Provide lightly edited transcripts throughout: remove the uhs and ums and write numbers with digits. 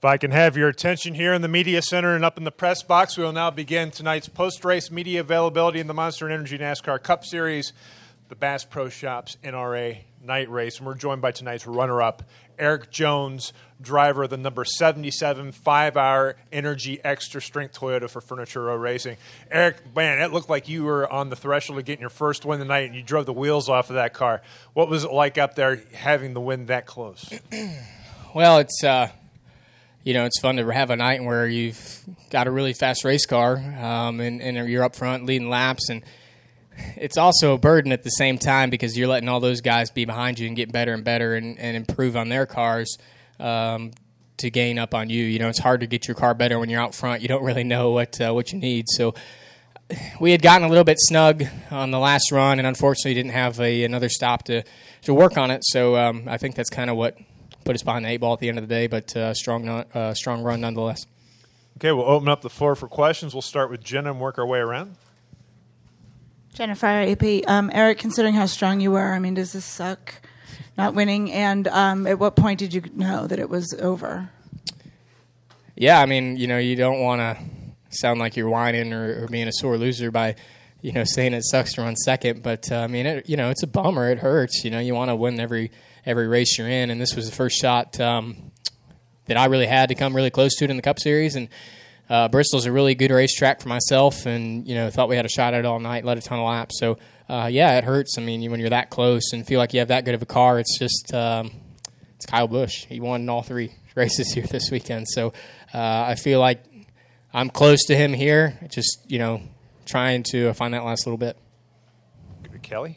If I can have your attention here in the media center and up in the press box, we will now begin tonight's post-race media availability in the Monster Energy NASCAR Cup Series, the Bass Pro Shops NRA Night Race. And we're joined by tonight's runner-up, Erik Jones, driver of the number 77 5-hour Energy Extra Strength Toyota for Furniture Row Racing. Erik, man, it looked like you were on the threshold of getting your first win tonight, and you drove the wheels off of that car. What was it like up there having the win that close? Well, it's it's fun to have a night where you've got a really fast race car and you're up front leading laps, and it's also a burden at the same time because you're letting all those guys be behind you and get better and better and improve on their cars to gain up on you. You know, it's hard to get your car better when you're out front. You don't really know what you need. So we had gotten a little bit snug on the last run and unfortunately didn't have another stop to work on it. So I think that's kind of what put us behind the 8 ball at the end of the day, but strong run nonetheless. Okay, we'll open up the floor for questions. We'll start with Jenna and work our way around. Jennifer, AP. Erik, considering how strong you were, I mean, does this suck, not winning? And at what point did you know that it was over? Yeah, I mean, you don't want to sound like you're whining or being a sore loser by, saying it sucks to run second. But, I mean, it's a bummer. It hurts. You want to win every race you're in, and this was the first shot that I really had to come really close to it in the Cup Series. And Bristol's a really good racetrack for myself, and thought we had a shot at it all night, led a ton of laps. So it hurts. I mean, when you're that close and feel like you have that good of a car, it's just it's Kyle Busch. He won all 3 races here this weekend. So I feel like I'm close to him here. Just trying to find that last little bit. Kelly.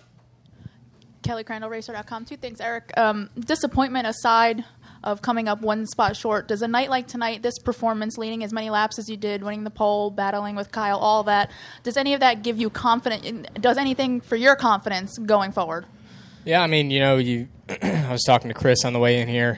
Kelly Crandall, Racer.com. 2 things, Erik. Disappointment aside of coming up 1 spot short, does a night like tonight, this performance, leading as many laps as you did, winning the pole, battling with Kyle, all that, does any of that give you confidence? Does anything for your confidence going forward? Yeah, I mean, I was talking to Chris on the way in here,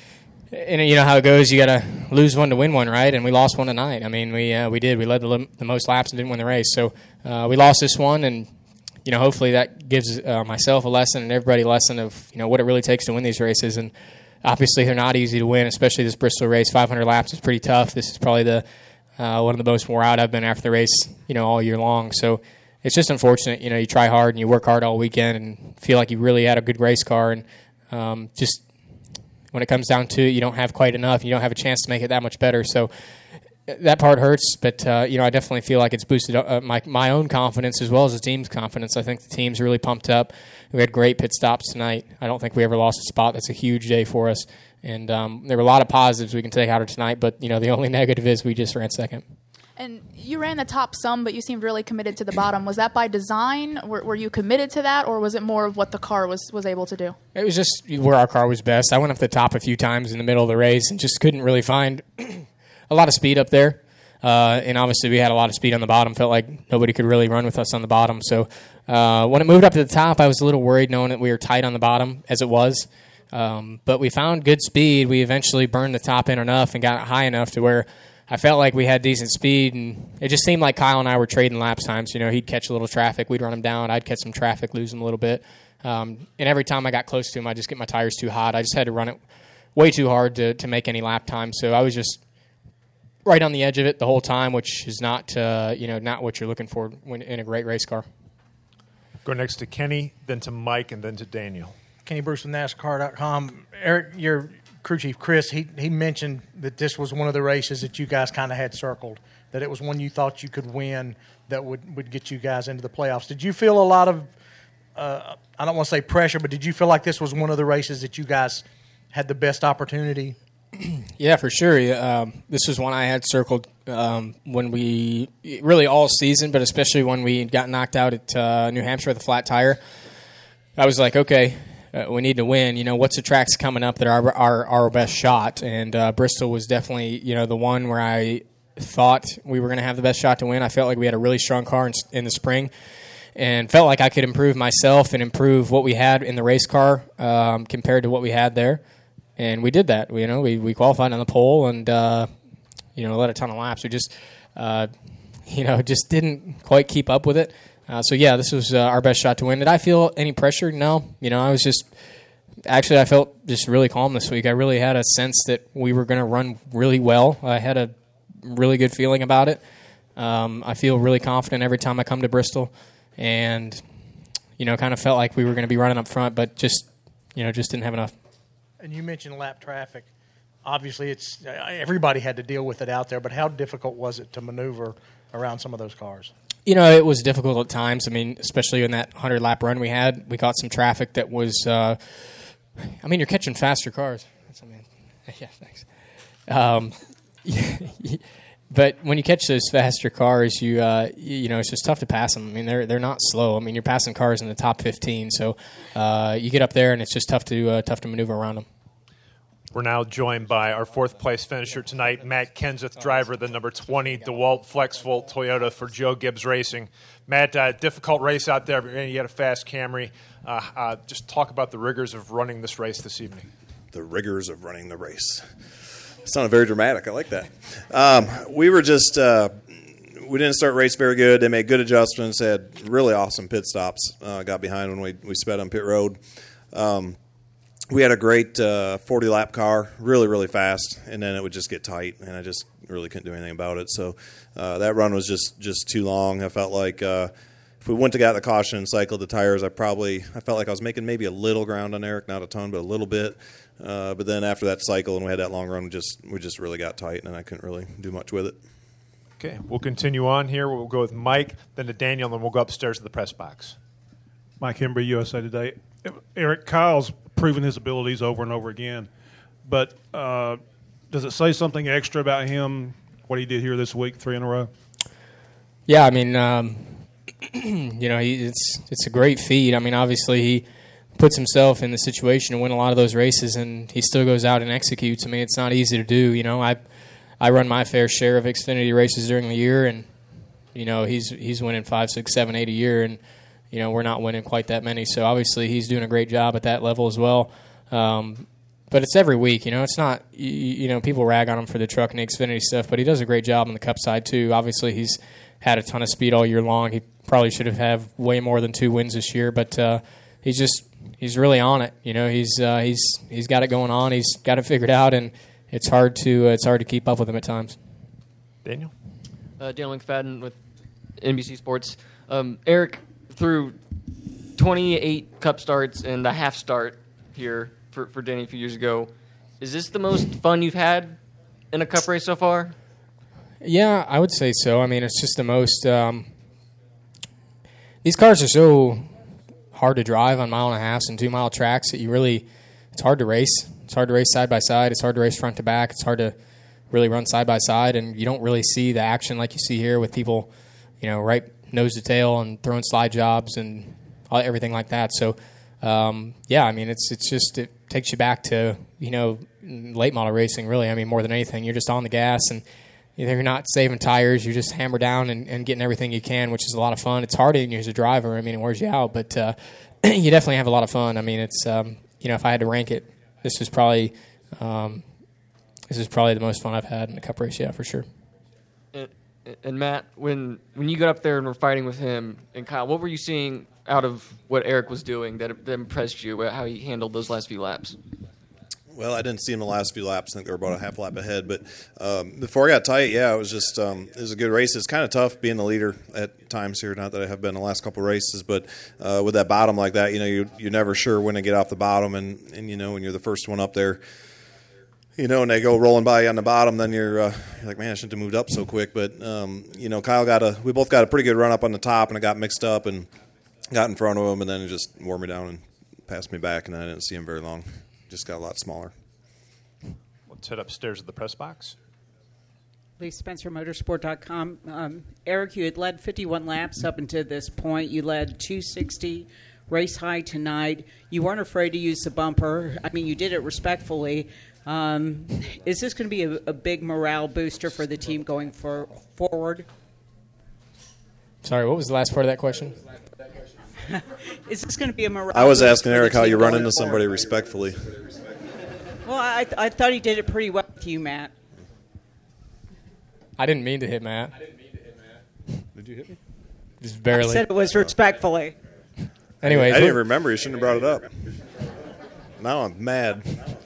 and you know how it goes. You got to lose 1 to win 1, right? And we lost 1 tonight. I mean, we did. We led the most laps and didn't win the race. So we lost this one, and hopefully that gives myself a lesson and everybody a lesson of, what it really takes to win these races. And obviously they're not easy to win, especially this Bristol race. 500 laps is pretty tough. This is probably one of the most wore out I've been after the race, all year long. So it's just unfortunate. You try hard and you work hard all weekend and feel like you really had a good race car. And just when it comes down to it, you don't have quite enough. You don't have a chance to make it that much better. So that part hurts, but I definitely feel like it's boosted my own confidence as well as the team's confidence. I think the team's really pumped up. We had great pit stops tonight. I don't think we ever lost a spot. That's a huge day for us. And there were a lot of positives we can take out of tonight, but the only negative is we just ran second. And you ran the top some, but you seemed really committed to the bottom. Was that by design? Were you committed to that, or was it more of what the car was able to do? It was just where our car was best. I went up the top a few times in the middle of the race and just couldn't really find a lot of speed up there. And obviously we had a lot of speed on the bottom. Felt like nobody could really run with us on the bottom. So when it moved up to the top, I was a little worried knowing that we were tight on the bottom as it was. But we found good speed. We eventually burned the top in enough and got it high enough to where I felt like we had decent speed. And it just seemed like Kyle and I were trading laps times. He'd catch a little traffic. We'd run him down. I'd catch some traffic, lose him a little bit. And every time I got close to him, I'd just get my tires too hot. I just had to run it way too hard to make any lap time. So I was just right on the edge of it the whole time, which is not not what you're looking for when in a great race car. Go next to Kenny, then to Mike, and then to Daniel. Kenny Bruce from NASCAR.com. Erik, your crew chief, Chris, he mentioned that this was one of the races that you guys kind of had circled, that it was one you thought you could win that would get you guys into the playoffs. Did you feel a lot of, I don't want to say pressure, but did you feel like this was one of the races that you guys had the best opportunity? Yeah, for sure. This was one I had circled when we really all season, but especially when we got knocked out at New Hampshire with a flat tire. I was like, okay, we need to win. What's the tracks coming up that are our best shot? And Bristol was definitely the one where I thought we were going to have the best shot to win. I felt like we had a really strong car in the spring, and felt like I could improve myself and improve what we had in the race car compared to what we had there. And we did that. We qualified on the pole and, led a ton of laps. We just, just didn't quite keep up with it. This was our best shot to win. Did I feel any pressure? No. I was just actually, I felt just really calm this week. I really had a sense that we were going to run really well. I had a really good feeling about it. I feel really confident every time I come to Bristol, and kind of felt like we were going to be running up front, but just didn't have enough. And you mentioned lap traffic. Obviously, everybody had to deal with it out there, but how difficult was it to maneuver around some of those cars? It was difficult at times. I mean, especially in that 100-lap run we had, we caught some traffic that was you're catching faster cars. Yeah, thanks. But when you catch those faster cars, it's just tough to pass them. I mean, they're not slow. I mean, you're passing cars in the top 15, so you get up there and it's just tough to maneuver around them. We're now joined by our fourth-place finisher tonight, Matt Kenseth, driver, the number 20 DeWalt FlexVolt Toyota for Joe Gibbs Racing. Matt, difficult race out there, but you had a fast Camry. Just talk about the rigors of running this race this evening. The rigors of running the race. It sounded very dramatic. I like that. We were just we didn't start race very good. They made good adjustments, had really awesome pit stops. Got behind when we sped on pit road. We had a great 40-lap car, really, really fast, and then it would just get tight, and I just really couldn't do anything about it. So that run was just too long. I felt like if we wouldn't have got the caution and cycled the tires, I felt like I was making maybe a little ground on Eric, not a ton, but a little bit. But then after that cycle and we had that long run, we just really got tight, and I couldn't really do much with it. Okay, we'll continue on here. We'll go with Mike, then to Daniel, and then we'll go upstairs to the press box. Mike Hembry, USA Today. Eric, Kyle's proven his abilities over and over again, but does it say something extra about him, what he did here this week, 3 in a row? Yeah, I mean, it's a great feat. I mean, obviously he puts himself in the situation to win a lot of those races, and he still goes out and executes. I mean, it's not easy to do. I run my fair share of Xfinity races during the year, and he's winning 5, 6, 7, 8 a year, and we're not winning quite that many. So obviously he's doing a great job at that level as well. But it's every week. It's not people rag on him for the truck and the Xfinity stuff, but he does a great job on the Cup side too. Obviously he's had a ton of speed all year long. He probably should have had way more than 2 wins this year, but he's really on it. He's got it going on. He's got it figured out, and it's hard to keep up with him at times. Daniel? Daniel McFadden with NBC Sports. Eric, through 28 Cup starts and a half start here for Denny a few years ago, is this the most fun you've had in a Cup race so far? Yeah, I would say so. I mean, it's just the most these cars are so hard to drive on 1.5 and 2 mile tracks that it's hard to race. It's hard to race side by side. It's hard to race front to back. It's hard to really run side by side, and you don't really see the action like you see here with people, right nose to tail and throwing slide jobs and everything like that. So, yeah, I mean, it takes you back to, late model racing, really. I mean, more than anything, you're just on the gas, and you're not saving tires. You just hammer down and getting everything you can, which is a lot of fun. It's hard on you as a driver. I mean, it wears you out, but you definitely have a lot of fun. I mean, it's, if I had to rank it, this is probably the most fun I've had in a Cup race, yeah, for sure. And Matt, when you got up there and were fighting with him and Kyle, what were you seeing out of what Eric was doing that impressed you, how he handled those last few laps? Well, I didn't see him the last few laps. I think they were about a half lap ahead. But before I got tight, yeah, it was just it was a good race. It's kind of tough being the leader at times here. Not that I have been the last couple of races, but with that bottom like that, you're never sure when to get off the bottom, and when you're the first one up there, and they go rolling by you on the bottom, then you're like, man, I shouldn't have moved up so quick. But Kyle we both got a pretty good run up on the top, and I got mixed up and got in front of him, and then it just wore me down and passed me back, and I didn't see him very long. Just got a lot smaller. Let's head upstairs to the press box. Lee Spencer, Motorsport.com. Eric, you had led 51 laps up until this point. You led 260 race high tonight. You weren't afraid to use the bumper. I mean, you did it respectfully. Is this going to be a big morale booster for the team going forward? Sorry, what was the last part of that question? Is this going to be a morale I was booster asking for Eric the how team you run going into somebody forward? respectfully. Well, I thought he did it pretty well with you, Matt. I didn't mean to hit Matt. Did you hit me? Just barely. I said it was respectfully. Anyways, I didn't remember. You shouldn't have brought it up. Now I'm mad.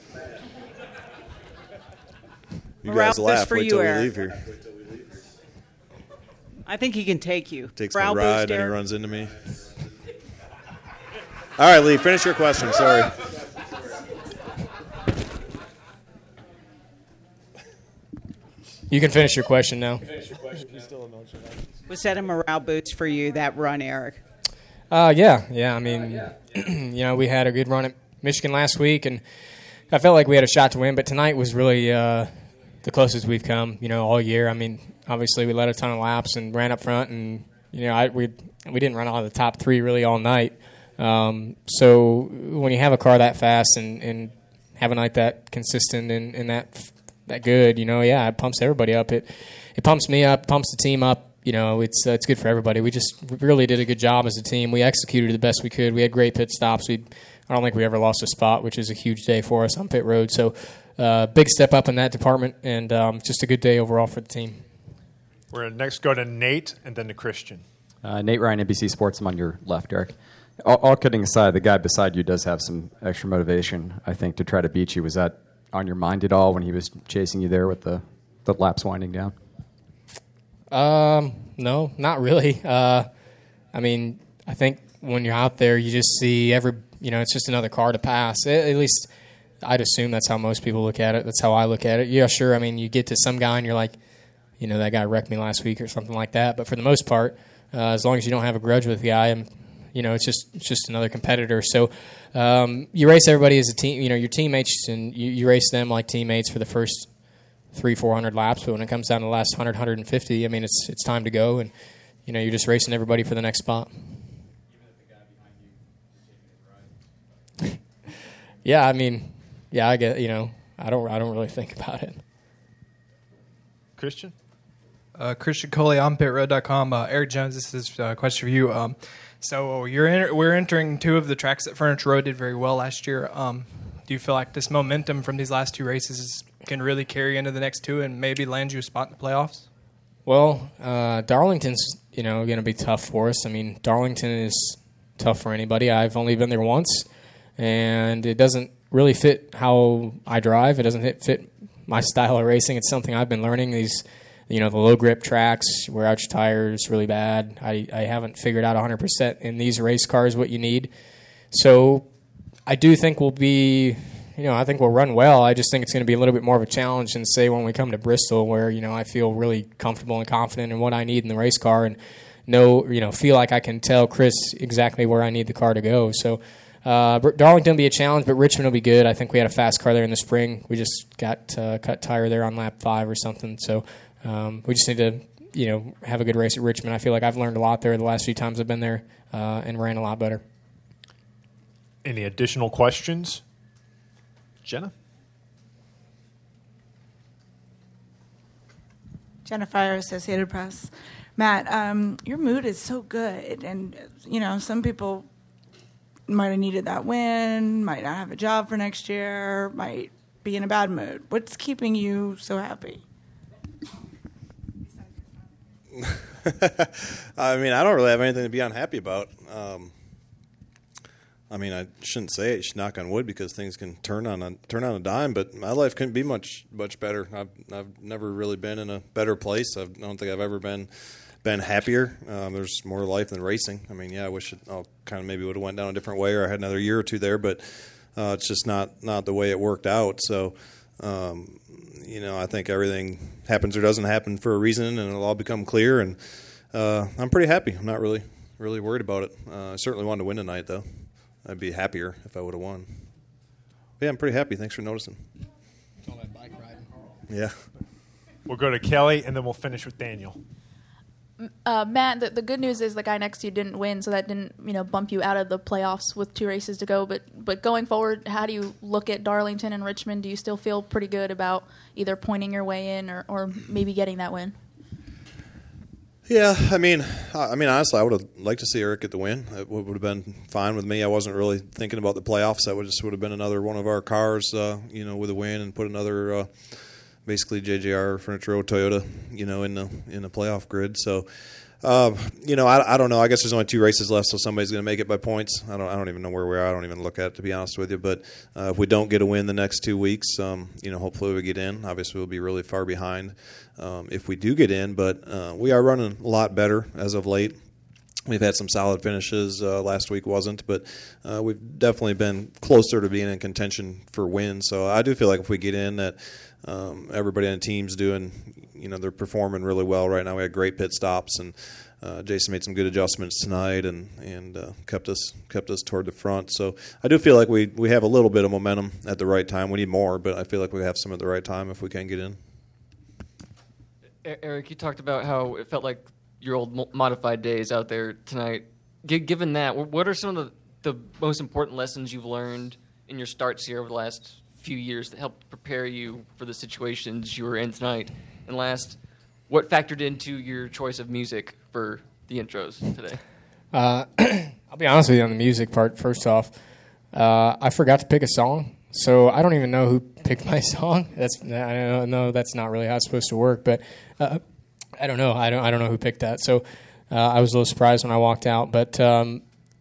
You Morale guys laugh. boost for Wait you, till we Eric. leave here. I think he can take you. Takes Morale my ride boost, and he Eric. runs into me. All right, Lee, finish your question. Sorry. You can finish your question now. Was that a morale boost for you, that run, Eric? Yeah. I mean, we had a good run at Michigan last week, and I felt like we had a shot to win. But tonight was really the closest we've come, all year. I mean, obviously we led a ton of laps and ran up front, and we didn't run out of the top 3 really all night. So when you have a car that fast and have a night that consistent and that good, it pumps everybody up. It pumps me up, pumps the team up. It's good for everybody. We just really did a good job as a team. We executed the best we could. We had great pit stops. I don't think we ever lost a spot, which is a huge day for us on pit road. So big step up in that department, and just a good day overall for the team. We're going to next go to Nate and then to Christian. Nate Ryan, NBC Sports. I'm on your left, Eric. All kidding aside, the guy beside you does have some extra motivation, I think, to try to beat you. Was that on your mind at all when he was chasing you there with the laps winding down? No, not really. I mean, I think when you're out there, you just see it's just another car to pass. At least I'd assume that's how most people look at it. That's how I look at it. Yeah, sure. I mean, you get to some guy and you're like, that guy wrecked me last week or something like that. But for the most part, as long as you don't have a grudge with the guy, it's just another competitor. So you race everybody as a team. Your teammates, and you race them like teammates for the first 300-400 laps. But when it comes down to the last 100, 150, I mean, it's time to go, and you're just racing everybody for the next spot. Yeah, I mean, I get. I don't really think about it. Christian? Christian Coley on pitroad.com. Eric Jones, this is a question for you. So we're entering 2 of the tracks that Furniture Road did very well last year. Do you feel like this momentum from these last 2 races can really carry into the next 2 and maybe land you a spot in the playoffs? Well, Darlington's going to be tough for us. I mean, Darlington is tough for anybody. I've only been there once, and it doesn't really fit how I drive. It doesn't fit my style of racing. It's something I've been learning. These, the low grip tracks, wear out your tires really bad. I haven't figured out 100% in these race cars what you need. So I do think we'll be, I think we'll run well. I just think it's going to be a little bit more of a challenge than, say, when we come to Bristol, where, I feel really comfortable and confident in what I need in the race car and feel like I can tell Chris exactly where I need the car to go. So Darlington will be a challenge, but Richmond will be good. I think we had a fast car there in the spring. We just got cut tire there on lap 5 or something. So we just need to, have a good race at Richmond. I feel like I've learned a lot there the last few times I've been there and ran a lot better. Any additional questions? Jenna? Jenna Fryer, Associated Press. Matt, your mood is so good, and some people might have needed that win, might not have a job for next year, might be in a bad mood. What's keeping you so happy? I mean, I don't really have anything to be unhappy about. I mean, I shouldn't say it. You should knock on wood because things can turn on a dime. But my life couldn't be much better. I've never really been in a better place. I don't think I've ever been happier. There's more life than racing. I mean, yeah, I wish it all kind of maybe would have went down a different way, or I had another year or 2 there. But it's just not the way it worked out. So, I think everything happens or doesn't happen for a reason, and it'll all become clear. And I'm pretty happy. I'm not really worried about it. I certainly wanted to win tonight, though. I'd be happier if I would have won. But yeah, I'm pretty happy. Thanks for noticing. It's all that bike riding. Yeah. We'll go to Kelly, and then we'll finish with Daniel. Matt, the good news is the guy next to you didn't win, so that didn't bump you out of the playoffs with 2 races to go. But going forward, how do you look at Darlington and Richmond? Do you still feel pretty good about either pointing your way in or maybe getting that win? Yeah, I mean, honestly, I would have liked to see Eric get the win. It would have been fine with me. I wasn't really thinking about the playoffs. That would have been another one of our cars, with a win, and put another, basically JJR Furniture Road Toyota, in the playoff grid. So, I don't know. I guess there's only 2 races left, so somebody's going to make it by points. I don't even know where we are. I don't even look at it, to be honest with you. But if we don't get a win the next 2 weeks, hopefully we get in. Obviously, we'll be really far behind if we do get in. But we are running a lot better as of late. We've had some solid finishes. Last week wasn't, but we've definitely been closer to being in contention for wins. So I do feel like if we get in, that everybody on the team's doing, they're performing really well right now. We had great pit stops, and Jason made some good adjustments tonight, and kept us toward the front. So I do feel like we have a little bit of momentum at the right time. We need more, but I feel like we have some at the right time if we can get in. Eric, you talked about how it felt like your old modified days out there tonight. Given that, what are some of the most important lessons you've learned in your starts here over the last few years that helped prepare you for the situations you were in tonight? And last, what factored into your choice of music for the intros today? I'll be honest with you on the music part. First off, I forgot to pick a song, so I don't even know who picked my song. I don't know. That's not really how it's supposed to work, but I don't know. I don't know who picked that. So I was a little surprised when I walked out. But on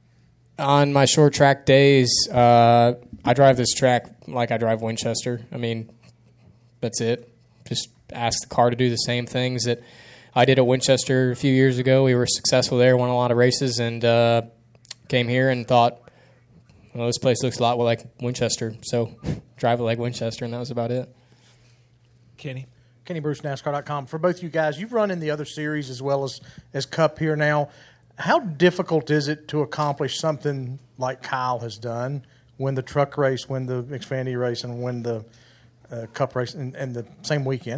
my short track days, I drive this track like I drive Winchester. I mean, that's it. Just ask the car to do the same things that I did at Winchester a few years ago. We were successful there, won a lot of races, and came here and thought, well, this place looks a lot like Winchester, so drive it like Winchester, and that was about it. Kenny Bruce, NASCAR.com. For both you guys, you've run in the other series as well as Cup here now. How difficult is it to accomplish something like Kyle has done, win the truck race, win the Xfinity race, and win the Cup race in the same weekend?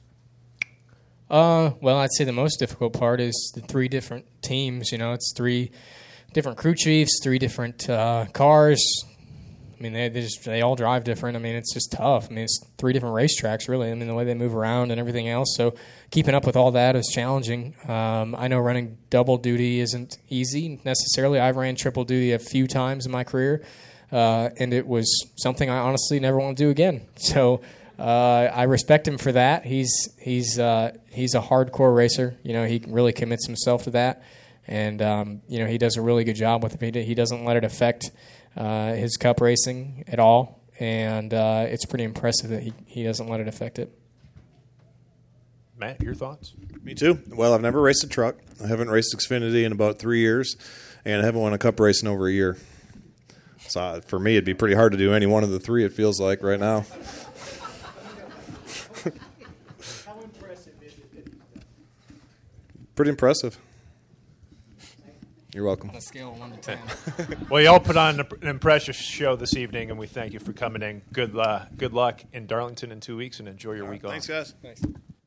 Well, I'd say the most difficult part is the 3 different teams. It's 3 different crew chiefs, 3 different cars. I mean, they all drive different. I mean, it's just tough. I mean, it's 3 different racetracks, really. I mean, the way they move around and everything else. So keeping up with all that is challenging. I know running double duty isn't easy necessarily. I've ran triple duty a few times in my career, and it was something I honestly never want to do again. So I respect him for that. He's a hardcore racer. He really commits himself to that, and he does a really good job with it. He doesn't let it affect his Cup racing at all, and it's pretty impressive that he doesn't let it affect it. Matt, your thoughts? Me too. Well, I've never raced a truck. I haven't raced Xfinity in about 3 years, and I haven't won a Cup race in over a year. So for me, it'd be pretty hard to do any one of the 3, it feels like, right now. How impressive is it? Pretty impressive. You're welcome. On a scale of 1 to 10. Well, y'all put on an impressive show this evening, and we thank you for coming in. Good luck in Darlington in 2 weeks, and enjoy your week off. Thanks, guys. Thanks.